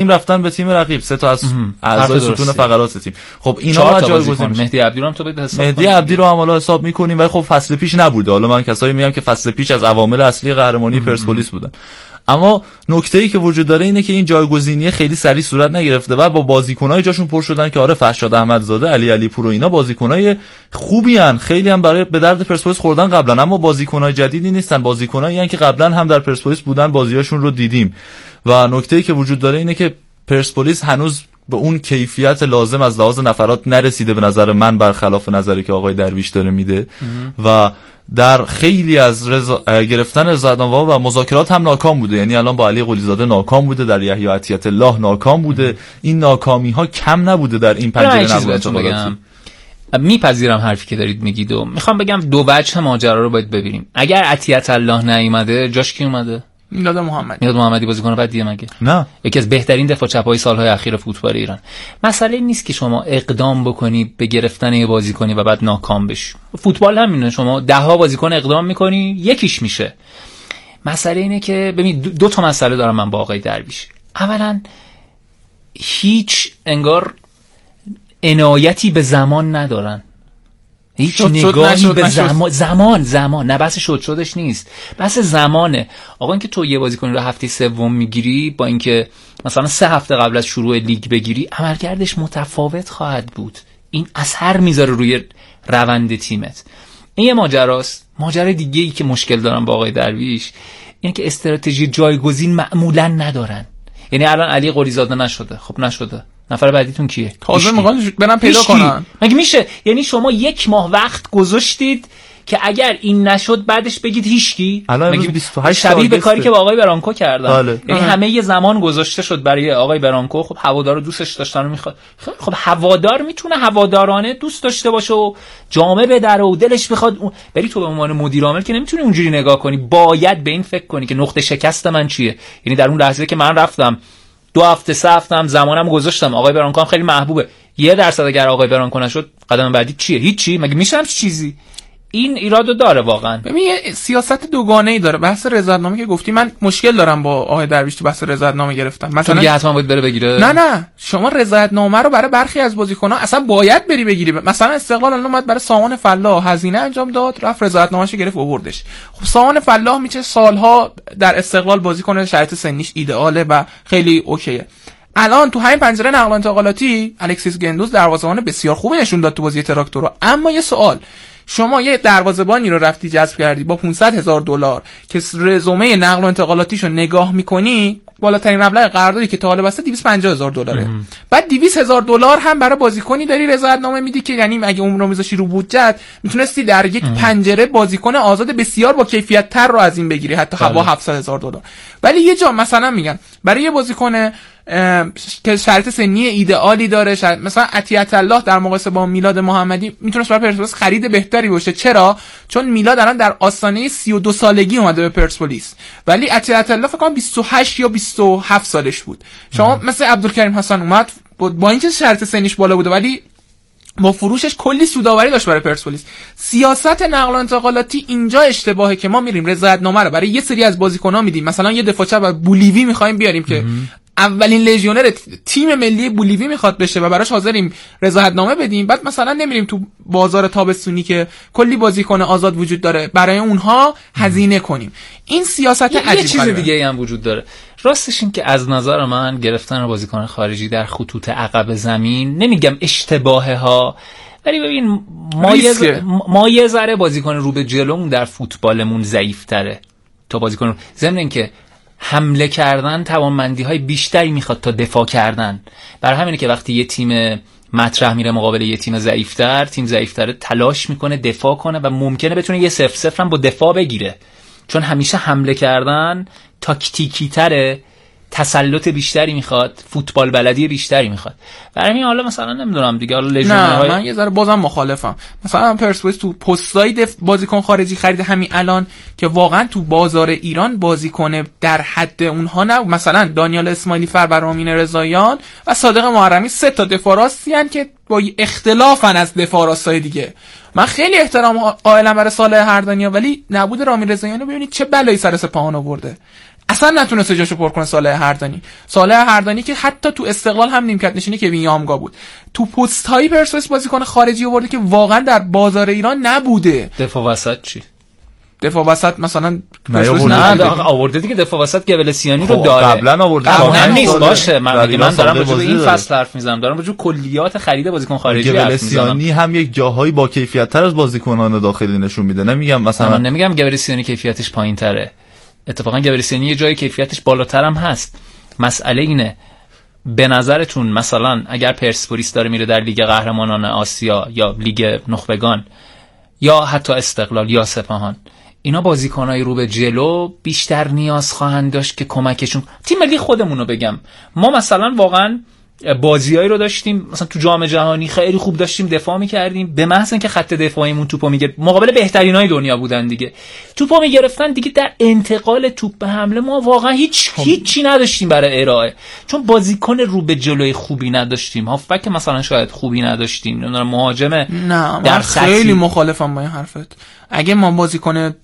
تیم رفتن به تیم رقیب، 3 تا از اعضای ستون فقرات تیم. خب اینا جایگزین میشه. مهدی عبدی رو هم تو بده حساب مهدی عبدی رو هم حالا حساب می‌کنیم، ولی خب فصل پیش نبوده. حالا من کسایی میگم که فصل پیش از عوامل اصلی قهرمانی پرسپولیس بودن. اما نکته‌ای که وجود داره اینه که این جایگزینی خیلی سریع صورت نگرفته و با بازیکنای جاشون پر شدن که آره فرشاد احمدزاده، علی پور و اینا بازیکنای خوبی ان، خیلی هم برای به درد پرسپولیس خوردن قبلا، اما بازیکنای جدیدی نیستن، بازیکنایی ان که قبلا هم در پرسپولیس بودن، بازیاشون رو دیدیم. و نکته‌ای که وجود داره اینه که پرسپولیس هنوز به اون کیفیت لازم از لحاظ نفرات نرسیده به نظر من، برخلاف نظری که آقای درویش داره میده و در خیلی از گرفتن رضایت‌نامه‌ها و مذاکرات هم ناکام بوده. یعنی الان با علی قلیزاده ناکام بوده، در یحیی عطیت الله ناکام بوده. این ناکامی‌ها کم نبوده در این پنجره نقل و انتقالاتی. میپذیرم حرفی که دارید میگید و میخوام بگم دو وجه ماجرا رو باید ببینیم. اگر عطیت الله نیومده جاش کی اومده؟ میلاد محمدی بازیکن بدیه مگه؟ نه، یکی از بهترین دفاع چپ‌های سال‌های اخیر فوتبال ایران. مسئله نیست که شما اقدام بکنی به گرفتن یه بازیکنی و بعد ناکام بشی. فوتبال همینه، شما 10 بازیکن اقدام می‌کنی یکیش میشه. مسئله اینه که ببین دو تا مسئله دارم من با آقای درویش. اولا هیچ انگار عنایتی به زمان ندارن. هیچ نگاهی به زمان نه، بحث شدش نیست، بحث زمانه. آقا اینکه تو یه بازیکن رو هفته سوم میگیری با اینکه مثلا 3 هفته قبل از شروع لیگ بگیری، عملکردش متفاوت خواهد بود. این اثر میذاره روی روند تیمت. این یه ماجراست. ماجرای دیگه ای که مشکل دارم با آقای درویش اینه که استراتژی جایگزین معمولا ندارن. یعنی الان علی قلیزاده نشده، خب نشده، نفر بعدیتون کیه؟ تازه میخوان برن پیدا کنن. مگه میشه؟ یعنی شما 1 ماه وقت گذاشتید که اگر این نشد بعدش بگید هیچکی؟ مگه 28 شبیه به کاری که با آقای برانکو کردن. یعنی همه یه زمان گذاشته شد برای آقای برانکو. خب هوادارا دوستش داشتن و میخواد. خب هوادار میتونه هوادارانه دوست داشته باشه و جامه بدره و دلش بخواد، ولی تو به عنوان مدیر عامل که نمیتونی اونجوری نگاه کنی. باید به این فکر کنی که نقطه شکست من چیه. یعنی در اون لحظه که من رفتم 2 هفته 3 هفته هم زمانم گذاشتم، آقای برانکو هم خیلی محبوبه، 1% اگر آقای برانکو نشد قدم بعدی چیه؟ هیچی. مگه میشه همچین چیزی؟ این ایرادو داره واقعا. ببین سیاست دوگانه‌ای داره. بحث رضایت‌نامه که گفتی، من مشکل دارم با آقای درویش تو بحث رضایت‌نامه گرفتن. مثلا دیگه حتما باید بره بگیره. نه شما رضایت‌نامه رو برای برخی از بازیکن‌ها اصلا باید بری بگیری. مثلا استقلال الان اومد برای سامان فلاح هزینه انجام داد، رفت رضایت‌نامه‌شو گرفت آوردش. خب سامان فلاح میشه سالها در استقلال بازیکن شرایط سنیش ایدئاله و خیلی اوکیه. الان تو همین پنجره نقل و انتقالاتی الکسیس گندوز دروازه‌بان بسیار خوبی نشون داد تو بازی تراکتور. اما یه سوال، شما یه دروازه‌بانی رو رفتی جذب کردی با $500,000 که رزومه نقل و انتقالاتیشو نگاه می‌کنی، بالاترین مبلغ قراردادی که تا حالا بسته $250,000. بعد $200,000 هم برای بازیکنی داری رضایت‌نامه میدی که یعنی اگه اون رو میذاشی رو بودجت میتونستی در یک پنجره بازیکن آزاد بسیار با کیفیت تر رو از این بگیری، حتی با $700,000. ولی یه جا مثلا میگن برای یه بازیکن که شرط سنی ایدئالی داره، مثلا عطیت الله در مقایسه با میلاد محمدی میتونه برای پرسپولیس خرید بهتری باشه. چرا؟ چون میلاد الان در آستانه 32 سالگی اومده به پرسپولیس، ولی عطیت الله فکر کنم 28 یا 27 سالش بود. شما مثل عبدالکریم حسن اومد با اینکه شرط سنیش بالا بوده ولی با فروشش کلی سودآوری داشت برای پرسپولیس. سیاست نقل و انتقالاتی اینجا اشتباهه که ما میریم رضایت‌نامه رو برای یه سری از بازیکن‌ها میدیم. مثلا یه دفاع چپ بولیوی می‌خوایم بیاریم که اولین لژیونر تیم ملی بولیوی میخواد بشه و براش حاضریم رضایت‌نامه بدیم، بعد مثلا نمیریم تو بازار تابستونی که کلی بازیکن آزاد وجود داره برای اونها هزینه کنیم. این سیاست عجیب غریبه. یه چیز دیگه هم وجود داره. راستش این که از نظر من گرفتن بازیکن خارجی در خطوط عقب زمین، نمیگم اشتباهه ها، ولی ببین ما یه ذره بازیکن رو به جلومون در فوتبالمون ضعیف‌تره تا بازیکن ضمن اینکه حمله کردن توانمندی‌های بیشتری میخواد تا دفاع کردن. برای همینه که وقتی یه تیم مطرح میره مقابل یه تیم ضعیف‌تر تلاش میکنه دفاع کنه و ممکنه بتونه یه 0-0 هم با دفاع بگیره، چون همیشه حمله کردن تاکتیکی تره، تسلط بیشتری میخواد، فوتبال بلدی بیشتری میخواد. برای همین حالا مثلا نمیدونم دیگه، حالا نه من یه ذره بازم مخالفم. مثلا پرسپولیس تو پستای بازیکن خارجی خرید همین الان که واقعا تو بازار ایران بازیکن در حد اونها نه. مثلا دانیال اسماعیلی فر، رامین رضاییان و صادق محرمی 3 تا دفاع راستی ان که با اختلافن از دفاع راستای دیگه. من خیلی احترام قائلم برای صالح هردانیا، ولی نبود رامین رضاییان رو ببینید چه بلایی سر سپاهان آورده. اصلا نتونسته جاشو پر کنه. صالح هردانی که حتی تو استقلال هم نیمکت نشینی که ویامگا بود، تو پست های پرسپولیس بازیکن خارجی آورده که واقعا در بازار ایران نبوده. دفاع وسط چی؟ دفاع وسط مثلا نه آورده دیگه، دفاع وسط گبلسیانی رو داره، قبلا آورده، مهم نیست. باشه من دارم راجع به این فصل حرف میزنم، دارم راجع به کلیات خرید بازیکن خارجی حرف میزنم. گبلسیانی هم یک جاهایی با کیفیت تر از بازیکنان داخلی نشون میده. نمیگم مثلا، نمیگم گبلسیانی کیفیتش پایین تره، اتفاقا گبرسیانی یه جای کیفیتش بالاتر هم هست. مسئله اینه به نظرتون مثلا اگر پرسپولیس داره میره در لیگ قهرمانان آسیا یا لیگ نخبگان یا حتی استقلال یا سپاهان، اینا بازیکنای رو به جلو بیشتر نیاز خواهند داشت که کمکشون. تیم ملی خودمون رو بگم، ما مثلا واقعا بازیایی رو داشتیم مثلا تو جام جهانی خیلی خوب داشتیم دفاع می‌کردیم، به محض اینکه خط دفاعیمون توپو میگرفت مقابل بهترینای دنیا بودن دیگه، توپو میگرفتن دیگه، در انتقال توپ به حمله ما واقعا هیچی نداشتیم برای ارائه، چون بازیکن رو به جلوی خوبی نداشتیم. هافبک مثلا شاید خوبی نداشتیم، نمیدونم مهاجم. نه من خیلی مخالفم با این حرفت. اگه ما بازیکن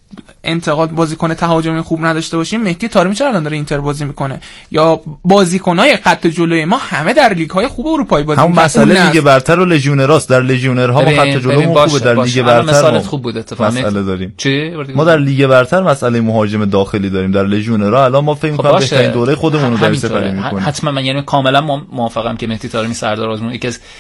تهاجمی خوب نداشته باشیم، مهدی طارمی چرا الان داره اینتر بازی میکنه؟ یا بازیکنای خط جلوی ما همه در لیگ های خوب اروپایی بازی میکنن. همون مسئله لیگ برتر و لژیونراست. در لژیونرها ما خط جلومون خوبه، در لیگ برتر مثالت خوب بود اتفاقا مسئله داریم. چی؟ ما در لیگ برتر مسئله مهاجم داخلی داریم، در لژیونرها الان ما فکر می‌کنم بهترین دوره خودمون رو داریم سپری می‌کنیم. حتما من یعنی کاملا موافقم که مهدی طارمی سردار آزمون یکی از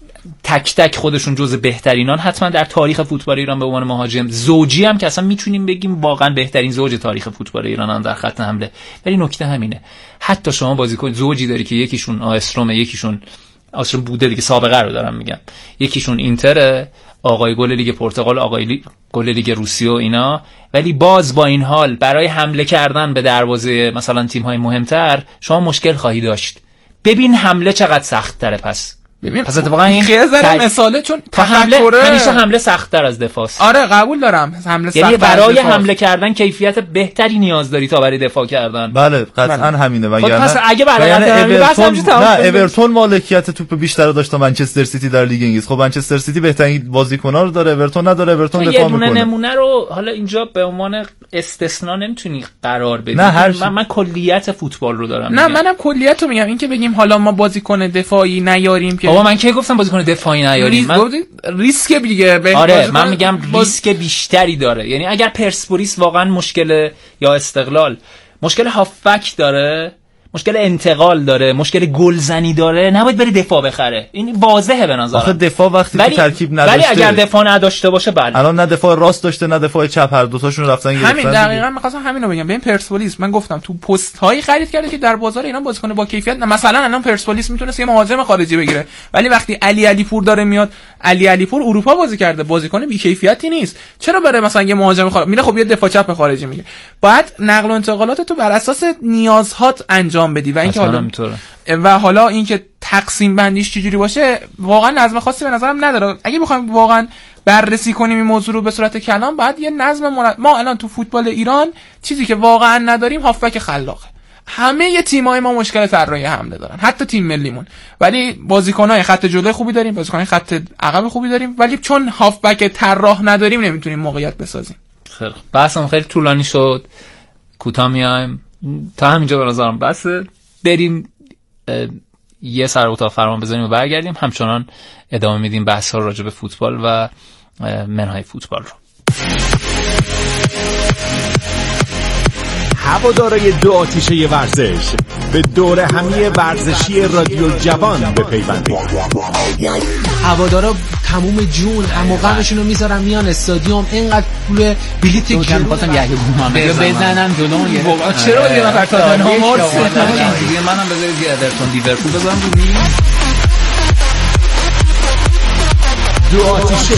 تک تک خودشون جز بهترینان حتما در تاریخ فوتبال ایران به عنوان مهاجم زوجی هم که اصلا میتونیم بگیم واقعا بهترین زوج تاریخ فوتبال ایران در خط حمله. ولی نکته همینه، حتی شما بازیکن زوجی داری که یکیشون آستروم، یکیشون آستروم بوده دیگه، سابقه رو دارم میگم، یکیشون اینتر، آقای گل لیگ پرتغال، آقای گل لیگ روسیه و اینا، ولی باز با این حال برای حمله کردن به دروازه مثلا تیم‌های مهمتر شما مشکل خواهی داشت. ببین حمله چقدر سخت‌تره. پس اتفاقا این خیلی مثاله، چون همیشه حمله سخت‌تر از دفاع است. آره قبول دارم، حمله سخت‌تر، یعنی برای حمله کردن کیفیت بهتری نیاز داری تا برای دفاع کردن. بله قطعا همینه. پس اگه برای اورتون مالکیت توپ بیشتر داشت منچستر سیتی در لیگ انگلیس. خب منچستر سیتی بهترین بازیکن‌ها رو داره، اورتون نداره. اورتون دفاع می‌کنه. یه نمونه رو حالا اینجا به عنوان استثنا نمیتونی قرار بدی. من کلیت فوتبال رو دارم. نه منم کلیت رو میگم، این که بگیم حالا ما بازیکن دفاعی نیاریم که من که گفتم بازیکن دفاعی نیاریم، ریسک دیگه. آره من میگم ریسک بیشتری داره. یعنی اگر پرسپولیس واقعا مشکل یا استقلال مشکل هافبک داره، مشکل انتقال داره، مشکل گلزنی داره، نباید بری دفاع بخره. این واضحه به نظر. آخه دفاع وقتی که ترکیب نداشته، ولی اگر دفاع نداشته باشه بله. الان نه دفاع راست داشته نه دفاع چپ، هر دو تاشون رفتن گرفتن. همین دقیقاً می‌خواستم همین رو بگم. ببین پرسپولیس من گفتم تو پست هایی خرید کرده که در بازار ایران بازیکن با کیفیت نه. مثلا الان پرسپولیس میتونه یه مهاجم خارجی بگیره، ولی وقتی علی پور داره میاد، علی پور اروپا بازی کرده، بازیکن بی کیفیتی نیست، چرا برای مثلا یه مهاجم خارجی میره؟ خب یه دفاع چپ خارجی میگیره. باید نقل و انتقالات تو بر اساس نیازهات انجام بدی و اینکه حالا اینکه تقسیم بندیش چجوری باشه واقعا نظم خاصی به نظرم نداره. اگه بخوایم واقعا بررسی کنیم این موضوع رو به صورت کلام، بعد یه نظم ما الان تو فوتبال ایران چیزی که واقعا نداریم هافبک خلاقه. همه ی تیم‌های ما مشکل طراحی حمله دارن، حتی تیم ملیمون، ولی بازیکن‌های خط جلوی خوبی داریم، بازیکن‌های خط عقب خوبی داریم، ولی چون هافبک طراح نداریم نمیتونیم موقعیت بسازیم. خیلی بحثم خیلی طولانی شد، کوتاه میایم تا همینجا به نظرم بسه. بریم یه سر اتاق فرمان بزنیم و برگردیم، همچنان ادامه میدیم بحث‌ها راجع به فوتبال و منهای فوتبال رو. هوادارای دو آتیشه ورزش به دور همی ورزشی رادیو جوان بپیوندید. هوادارا تموم جون اما غمشون رو میذارن میان استادیوم، اینقدر پول بلیت که می‌خواستم یه گومان بزنم جلو یه چرا دیگه من تاتنهام مارس منم بذارید یه اورتون لیورپول بزنم رو می دو آتیشه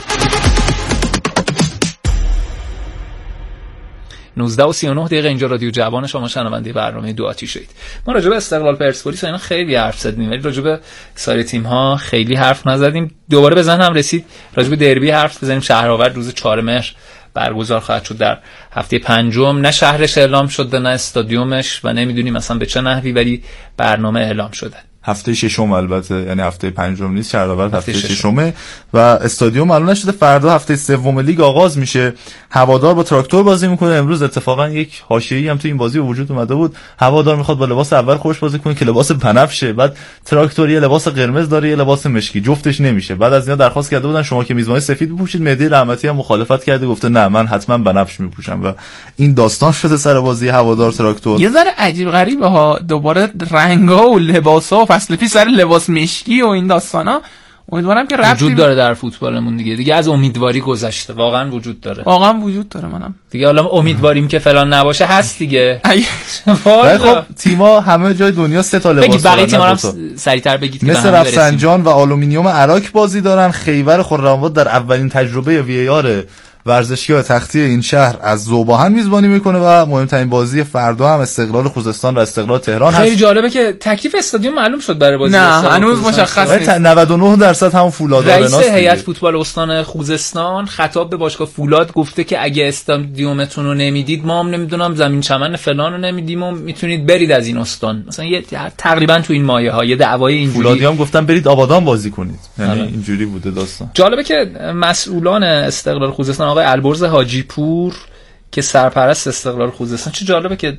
19:39 اینجا رادیو جوان شما شنونده برنامه دو آتیشه اید. ما راجع به استقلال پرسپولیس اینا خیلی حرف زدیم، ولی راجع به سایر تیم ها خیلی حرف نزدیم. دوباره به ذهنم رسید راجع به دربی حرف بزنیم. شهرآورد روز 4 مهر برگزار خواهد شد در هفته پنجم. نه شهرش اعلام شده نه استادیومش و نمیدونیم مثلا به چه نحوی، ولی برنامه اعلام شده. هفته ششم البته، یعنی هفته پنجم نیست، شهریور هفته ششمه و استادیوم معلوم نشده. فردا هفته سوم لیگ آغاز میشه. هوادار با تراکتور بازی میکنه. امروز اتفاقا یک حاشیه‌ای هم تو این بازی به وجود اومده بود، هوادار میخواد با لباس اول خوش بازی کنه که لباس بنفشه، بعد تراکتور یه لباس قرمز داره یه لباس مشکی، جفتش نمیشه. بعد از اینا درخواست کرده بودن شما که میزبانی سفید بپوشید، مهدی رحمتی هم مخالفت کرده، گفته نه من حتما بنفش میپوشم و این داستان شده سر بازی هوادار تراکتور. یه ذره عجیب غریبه ها، دوباره رنگا و لباسا و فصل پیش سر لباس مشکی و این داستانا. امیدوارم که وجود داره در فوتبالمون دیگه از امیدواری گذشته، واقعا وجود داره، منم دیگه حالا امیدواریم که فلان نباشه هست دیگه. خب تیما همه جای دنیا 3 تا لباس دارن. بقیه تیم‌ها هم سریعتر بگید مثل رفسنجان و آلومینیوم عراق بازی دارن. خیبر خرم‌آباد در اولین تجربه وی آر ورزشگاه تختی این شهر از ذوباهن میزبانی میکنه و مهمترین بازی فردا هم استقلال خوزستان و استقلال تهران هست. خیلی جالبه که تکلیف استادیوم معلوم شد برای بازی. نه هنوز مشخص نیست. 99% همون فولادارناست. رئیس هیئت فوتبال استان خوزستان خطاب به باشگاه فولاد گفته که اگه استادیومتون رو نمیدید ما هم نمیدونم زمین چمن فلان رو نمیدیم و میتونید برید از این استان. مثلا یه تقریبا تو این مایه ها یه دعوای اینجوری. فولادی هم گفتن برید آبادان بازی کنید. یعنی اینجوری بوده داستان. جالبه که مسئولان استقلال خوزستان آقای البرز حاجی پور که سرپرست استقلال خوزستان، چه جالبه که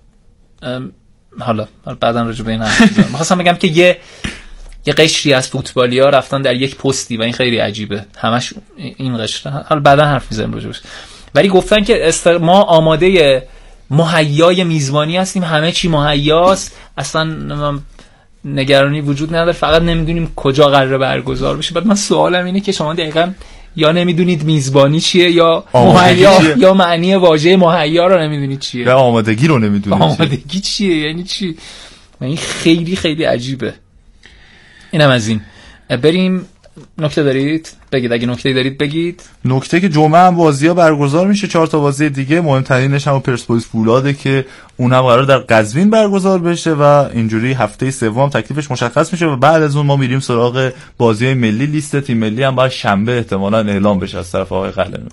حالا بعداً راجع به این می‌خواستم بگم که یه قشری از فوتبالی‌ها رفتن در یک پستی و این خیلی عجیبه، همش این قشر، حالا بعداً حرف می‌زنیم راجع بهش، ولی گفتن که ما آماده مهیای میزبانی هستیم، همه چی مهیاست، اصلا نگرانی وجود نداره، فقط نمیدونیم کجا قراره برگزار بشه. بعد من سوالم اینه که شما دقیقاً یا نمیدونید میزبانی چیه یا مهیا یا معنی واژه مهیا رو نمیدونید چیه یا آمادگی رو نمیدونید. آمادگی چیه یعنی چی؟ این خیلی خیلی عجیبه. اینم از این. بریم نکته دارید؟ بگید اگه نکته دارید بگید. نکته که جمعه هم بازی‌ها برگزار میشه، 4 تا بازی دیگه، مهمترینش هم پرسپولیس فولاده که اونم قرار در قزوین برگزار بشه و اینجوری هفته سوم تکلیفش مشخص میشه و بعد از اون ما میریم سراغ بازی‌های ملی. لیست تیم ملی هم باید شنبه احتمالاً اعلام بشه از طرف آقای قلعه‌نویی.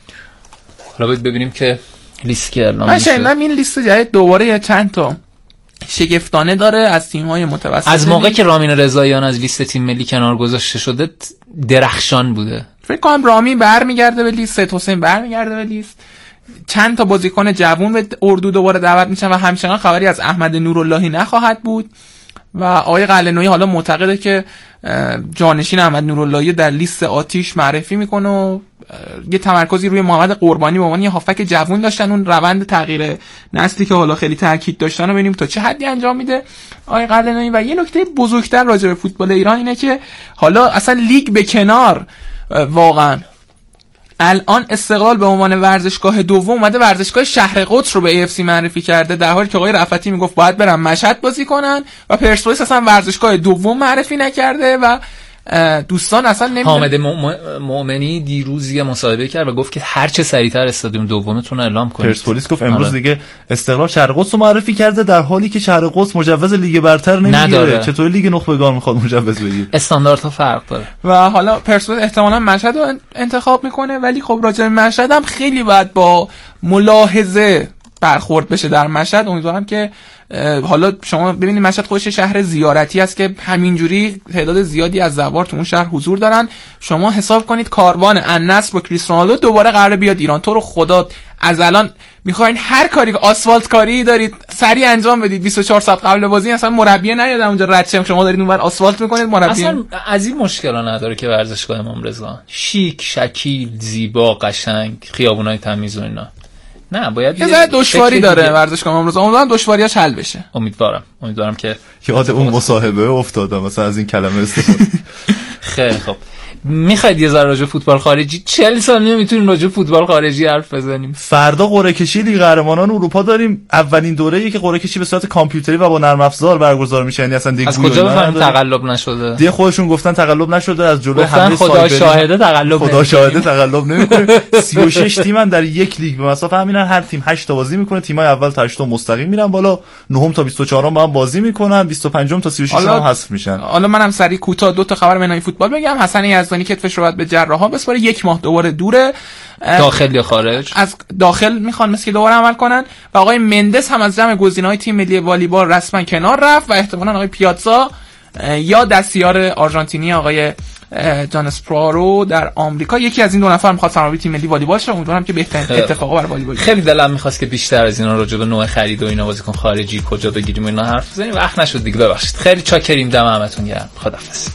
حالا ببینیم که لیست که اعلام میشه. من این لیست جدید دوباره چند تا شگفتانه داره از تیم‌های متوسط. از موقع که رامین رضاییان از لیست تیم ملی کنار گذاشته شده درخشان بوده. فکر کنم رامی برمیگرده به لیست، سید حسین برمیگرده به لیست، چند تا بازیکن جوون به اردو دوباره دعوت میشن و همچنان خبری از احمد نوراللهی نخواهد بود و آقای قلعه‌نویی حالا معتقده که جانشین احمد نوراللهی در لیست آتیش معرفی میکنه و یه تمرکزی روی محمد قربانی به عنوان یه هافک جوون داشتن. اون روند تغییر نسلی که حالا خیلی تاکید داشتن رو ببینیم تا چه حدی انجام میده آقای قلعه‌نویی. و یه نکته بزرگتر راجع به فوتبال ایران اینه که حالا اصلا لیگ به کنار، واقعا الان استقلال به عنوان ورزشگاه دوم اومده ورزشگاه شهر قدس رو به AFC معرفی کرده، در حالی که آقای رفعتی میگفت باید برن مشهد بازی کنن و پرسپولیس اصلا ورزشگاه دوم معرفی نکرده و دوستان اصلا نمیدونن. حامد مؤمنی دیروز یه مصاحبه کرد و گفت که هر چه سریعتر استادیوم دومتون رو اعلام کنید. پرسپولیس گفت امروز دیگه استقلال شهر قدس رو معرفی کرده در حالی که شهر قدس مجوز لیگ برتر نمیگیره. چطور لیگ نخبگان میخواد مجوز بگیره؟ استانداردها فرق داره. و حالا پرسپولیس احتمالاً مشهد رو انتخاب میکنه، ولی خب راجع به مشهد هم خیلی باید با ملاحظه برخورد بشه در مشهد. امیدوارم که حالا شما ببینید مشهد خودش شهر زیارتی است که همینجوری تعداد زیادی از زوار تو اون شهر حضور دارن. شما حساب کنید کاروان النصر با کریستیانو رونالدو دوباره قراره بیاد ایران. تو رو خدا از الان میخواین هر کاری، آسفالت کاری دارید سریع انجام بدید. 24 ساعت قبل بازی اصلا مربی نیاد اونجا رد شه، شما دارید اونور آسفالت میکنید. مربی اصلا از این مشکلا نداره که ورزشگاه امام رضا شیک، شکیل، زیبا، قشنگ، خیابونای تمیز و اینا. نه باید یه ذره دشواری داره ورزشگاه امام رضا. امیدوارم دشواریاش حل بشه. امیدوارم که یاد اون مصاحبه افتادم مثلا از این کلمه استفاده. خیلی خب، میخواید یه ذره راجع فوتبال خارجی 40 سال نمیتونیم راجع فوتبال خارجی حرف بزنیم. فردا قرعه کشی لیگ قهرمانان اروپا داریم. اولین دوره‌ای که قرعه کشی به صورت کامپیوتری و با نرم افزار برگزار میشه، یعنی اصلا دیگه از کجا بفهمیم تقلب نشده؟ دیگه خودشون گفتن تقلب نشده، از جلوی حمله خدا شاهده تقلب نمیکنه. 36 تیمن در یک لیگ به مسافه همینن، هر تیم 8 تا بازی میکنه، تیمای اول تا 8 مستقیم میرن بالا، 9 تا 24 با هم بازی میکنن، 25 تا 36 هم حذف میشن. حالا منم سریع کوتاه دو تا خبر منهای فوتبال بگم. حسن یزدانی کتفش رو بعد به جراحا بسپاره، 1 ماه دوباره دوره. داخل یا خارج؟ از داخل میخوان مثل که دوباره عمل کنن. و آقای مندس هم از جمع گزینه‌های تیم ملی والیبال رسما کنار رفت و احتمالاً آقای پیاتزا یا دستیار آرژانتینی آقای جان اسپرارو در آمریکا. یکی از این دو نفر میخواد سرمربی تیم ملی والیبال شه. امیدوارم که بهترین اتفاقا برای والیبال. خیلی دلم میخواست که بیشتر از اینا راجع به نوع خرید و اینا بازیکن خارجی کجا بگیریم اینا حرف بزنیم، وقت نشد دیگه، ببخشید. خیلی چاکریم، دم همتون گرم. خداحافظ.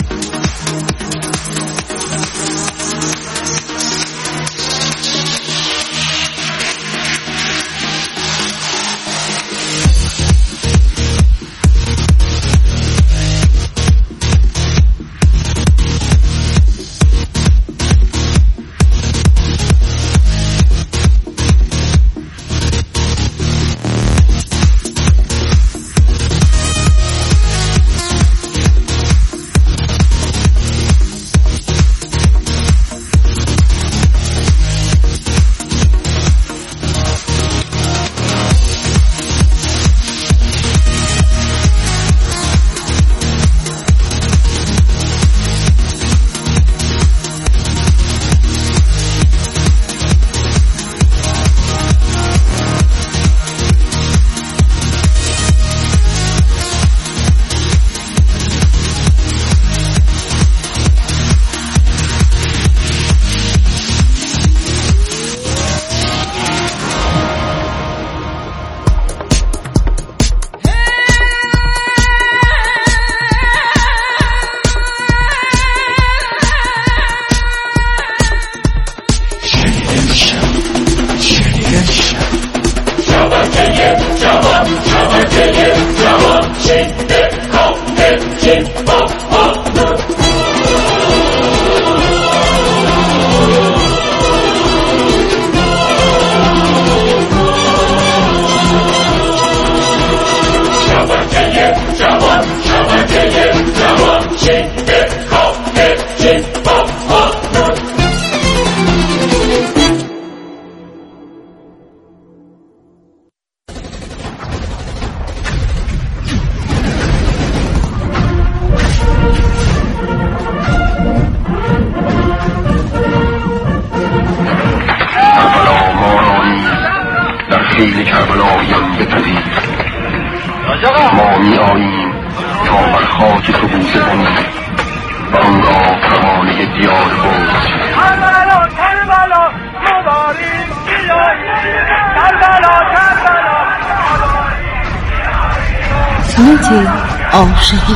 عاشقی.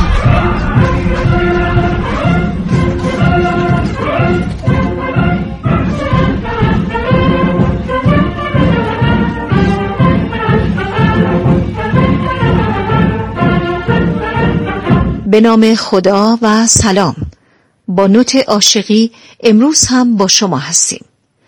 به نام خدا و سلام. با نوت عاشقی امروز هم با شما هستیم.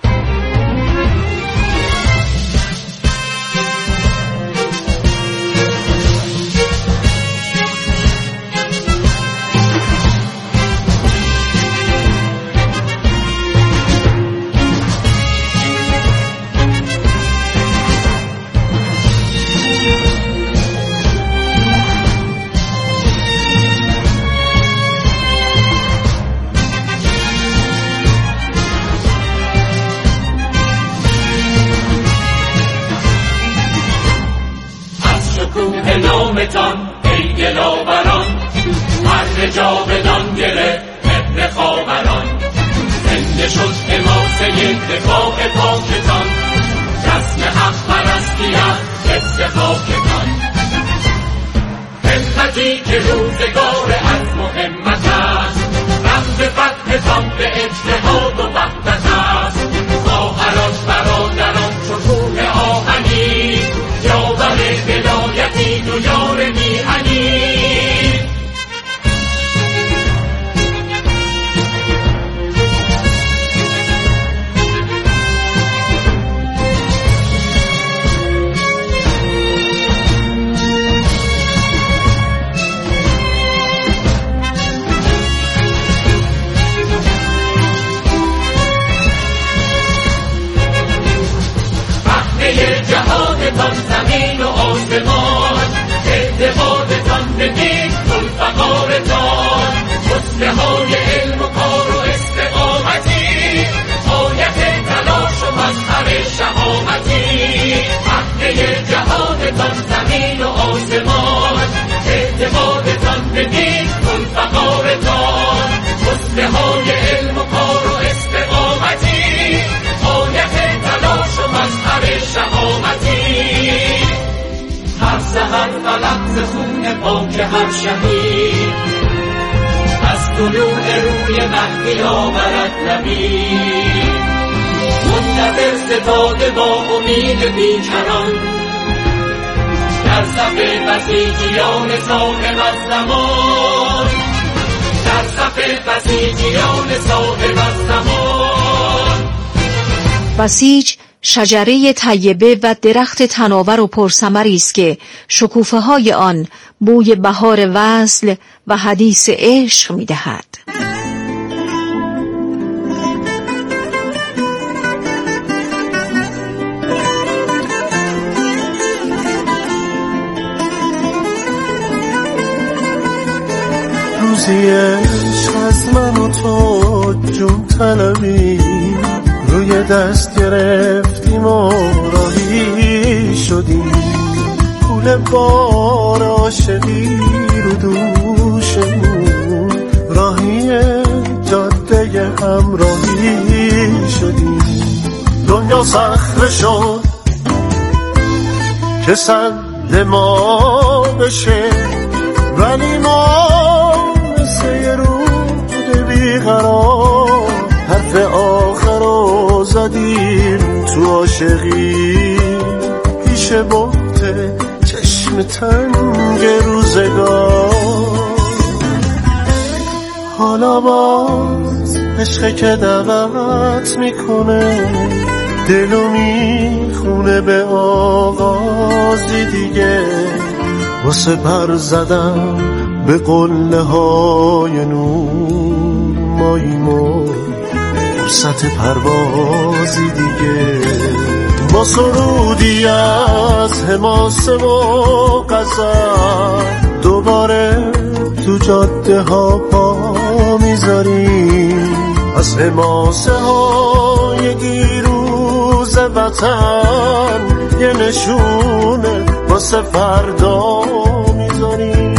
نامتان ای دلاوران، هر جا بدان گره ابن خاوران، زنده شد حماسه دفاع پاکتان، رسم حق پرستیت حفظ خاکتان، همتی که روزگار عزم و همت است، رمز فتحتان به اجتهاد و وحدت است، خواهران برادران چو کوه آهنی، یاور ولایتی و یار میهنی. جهادتان زمین و آسمان، اعتقادتان به دین الفقارتان، حسنه های علم و کار و استقامتی، آیت تلاش و مظهر شهامتی. صحنه جهادتان زمین و آسمان، اعتقادتان به دین کن فقارتان، حسنه های علم و کار و استقامتی، آیت تلاش و مظهر شهامتی. هر سحر فلق ز خون پاک هر شهید، از طلوع روی مهدی آورد نوید. منتظر ستاده با امید بیکران، در صف بسیجیان صاحب الزمان، در صف بسیجیان صاحب الزمان. بسیج شجره طیبه و درخت تناور و پرثمری است که شکوفه های آن بوی بهار وصل و حدیث عشق می دهد. روزی عشق از من و تو جون طلبی، روی دست گرفتیم و راهی شدیم، پول بار عاشقی رو دوشمون، راهی جاده همراهی شدیم. دنیا صخره شد که سد ما بشه، ولی ما مثل یه رود بیقرار حرف آخر رو زدیم تو عاشقی، پیش بحت چشم تنگ روزگار. حالا باز عشقه که دعوت میکنه، دلو میخونه به آغازی دیگه، واسه پر زدم به قله های نور ماییم و فرصت پروازی دیگه. با سرودی از حماسه و غزل دوباره تو جاده ها پا میذاریم، از حماسه های دیروز وطن یه نشونه واسه فردا میذاریم.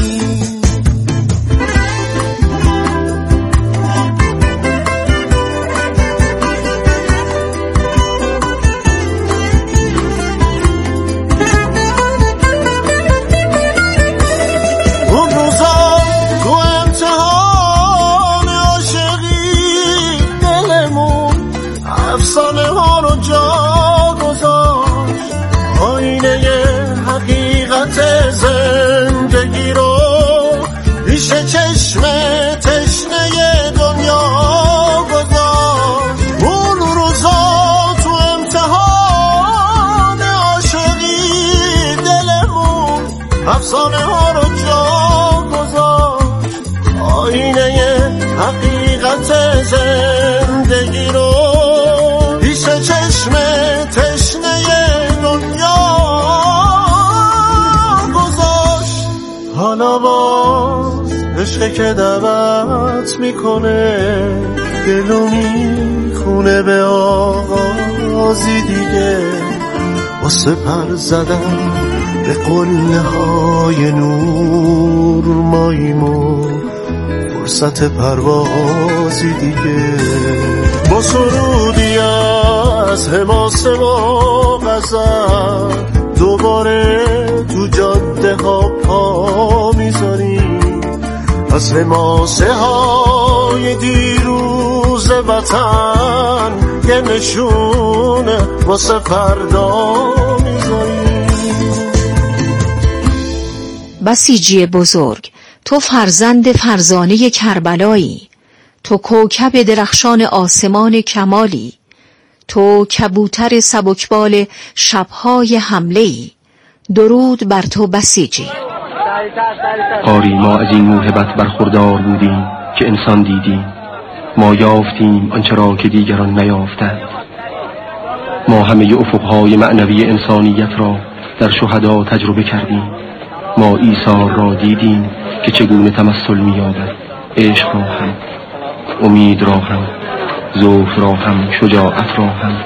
اون روزا تو امتحان عاشقی دلمون افسانه ها رو جا گذاشت، آینه حقیقت زندگی رو پیش چشم تشنه دنیا گذاشت. اون روزا تو امتحان عاشقی دلمون افسانه ها رو جا گذاشت، آینه حقیقت زندگی رو پیش چشم تشنه دنیا گذاشت. حالا باز عشقه که دعوت میکنه، دلو میخونه به آغازی دیگه، واسه پر زدن به قله های نور ماییم و فرصت پروازی دیگه. با سرودی از حماسه و غزل دوباره تو جاده ها پا میذاریم، از حماسه های دیروز وطن یه نشونه واسه فردا میذاریم. بسیجی بزرگ، تو فرزند فرزانه کربلایی، تو کوکب درخشان آسمان کمالی، تو کبوتر سبکبال شبهای حمله‌ای. درود بر تو بسیجی. آری ما از این موهبت برخوردار بودیم که انسان دیدیم، ما یافتیم آنچه را که دیگران نیافتند. ما همه افقهای معنوی انسانیت را در شهدا تجربه کردیم. ما عیسی را دیدیم که چگونه تمثل می‌یابد، عشق را هم، امید را هم، ذوق را هم، شجاعت را هم،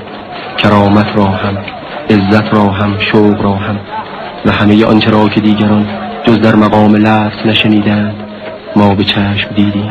کرامت را هم، عزت را هم، شوق را هم و همه آنچه را که دیگران جز در مقام لفظ نشنیدند، ما به چشم دیدیم.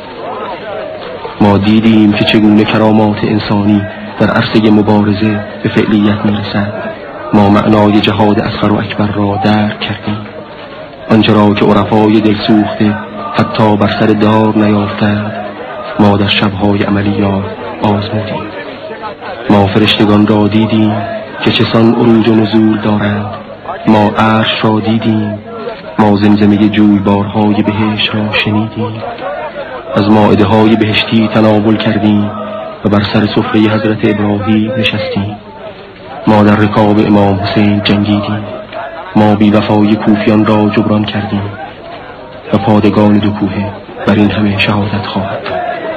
ما دیدیم که چگونه کرامات انسانی در عرصه مبارزه به فعلیت میرسند. ما معنای جهاد اصغر و اکبر را درک کردیم. آنچه را که عرفای دلسوخته حتی بر سر دار نیافتند، ما در شبهای عملیات آزمودیم. ما فرشتگان را دیدیم که چسان عروج و نزول دارند. ما عرش را دیدیم. ما زمزمه جویبارهای بهشت را شنیدیم. از مائده های بهشتی تناول کردیم و بر سر سفره حضرت ابراهیم نشستیم. ما در رکاب امام حسین جنگیدیم. ما بی وفای کوفیان را جبران کردیم و پادگان دو کوه بر این همه شهادت خواهد.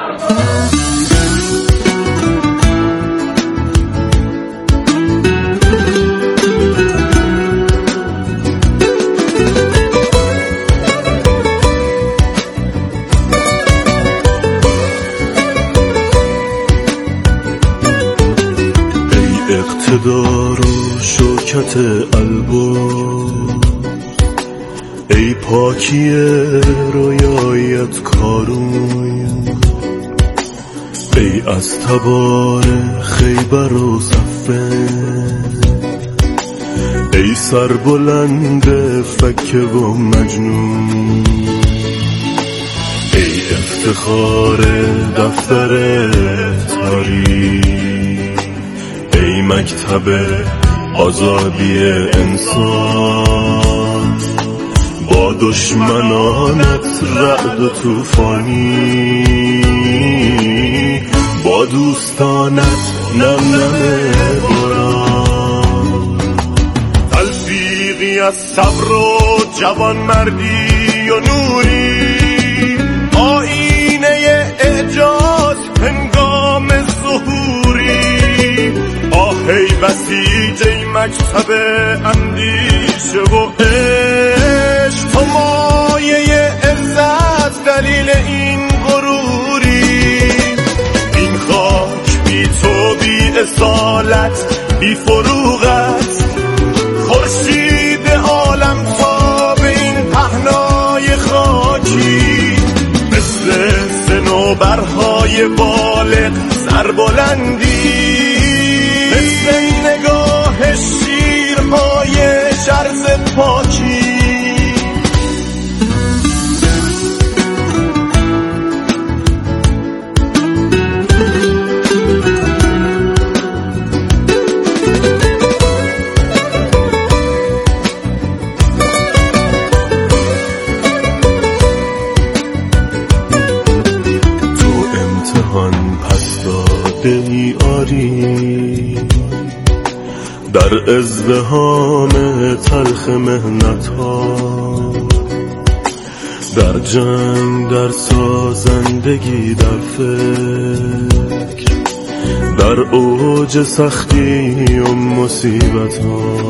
اقتدار و شوکت البرز، ای پاکی رویایت کارون، ای از تبار خیبر و صفین، ای سربلند فکه و مجنون، ای افتخار دفتر تاریخ، ای مکتب آزادی انسان، با دشمنانت رعد و توفانی، با دوستانت نم نم باران، تلفیقی از صبر و جوان مردی و نوری، آینه اعجاز هنگام ظهوری، ای بسیج ای مکتب اندیشه و عشق، تو مایه عزت دلیل این غروری، این خاک بی تو بی اصالت بی فروغت، خورشید عالم تا به این پهنای خاکی، مثل صنوبرهای بالغ سربلندی، مثل نگاه شیرهای شرز پاکی. تو امتحان پس داده ای آری، در ازدحام تلخ مهنت ها، در جنگ، در سازندگی، در فکر، در اوج سختی و مصیبت ها،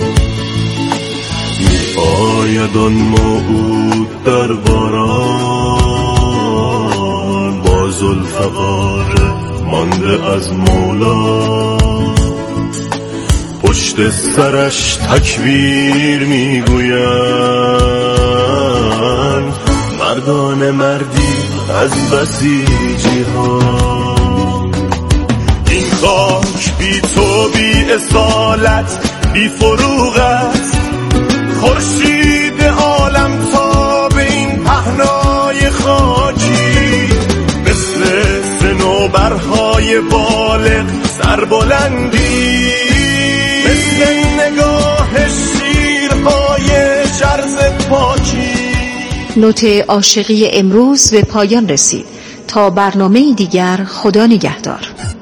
می آید آن موعود در باران، با ذوالفقار مانده از مولا، پشت سرش تکبیر میگویند، مردان مردی از بسیجی ها، این خاک بی تو بی اصالت بی فروغت، خورشید عالم تا به این پهنای خاکی، مثل صنوبرهای بالغ سربلندی، مثل نگاه شیرهای شرز پاکی. نوت عاشقی امروز به پایان رسید. تا برنامه دیگر، خدا نگهدار.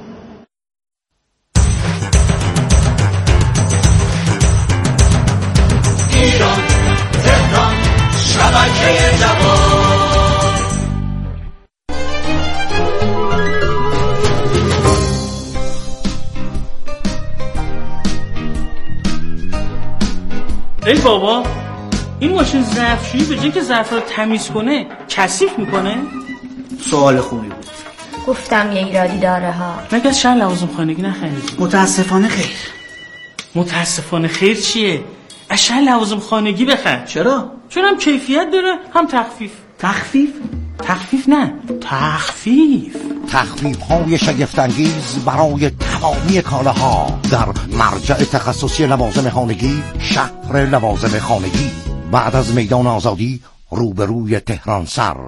ایران، تهران، شبکه جوان. ای بابا، این ماشین ظرفشویی به جای که ظرف رو تمیز کنه کثیف میکنه؟ سوال خوبی بود. گفتم یه ایرادی داره ها. مگه از شهر لوازم خانگی نخریدی؟ متاسفانه خیر. متاسفانه خیر چیه؟ قشنگ لوازم خانگی بخر. چرا؟ چون هم کیفیت داره هم تخفیف. تخفیف نه، تخفیف های شگفت‌انگیز برای تمامی کالاها در مرجع تخصصی لوازم خانگی، شهر لوازم خانگی، بعد از میدان آزادی روبروی تهران سر.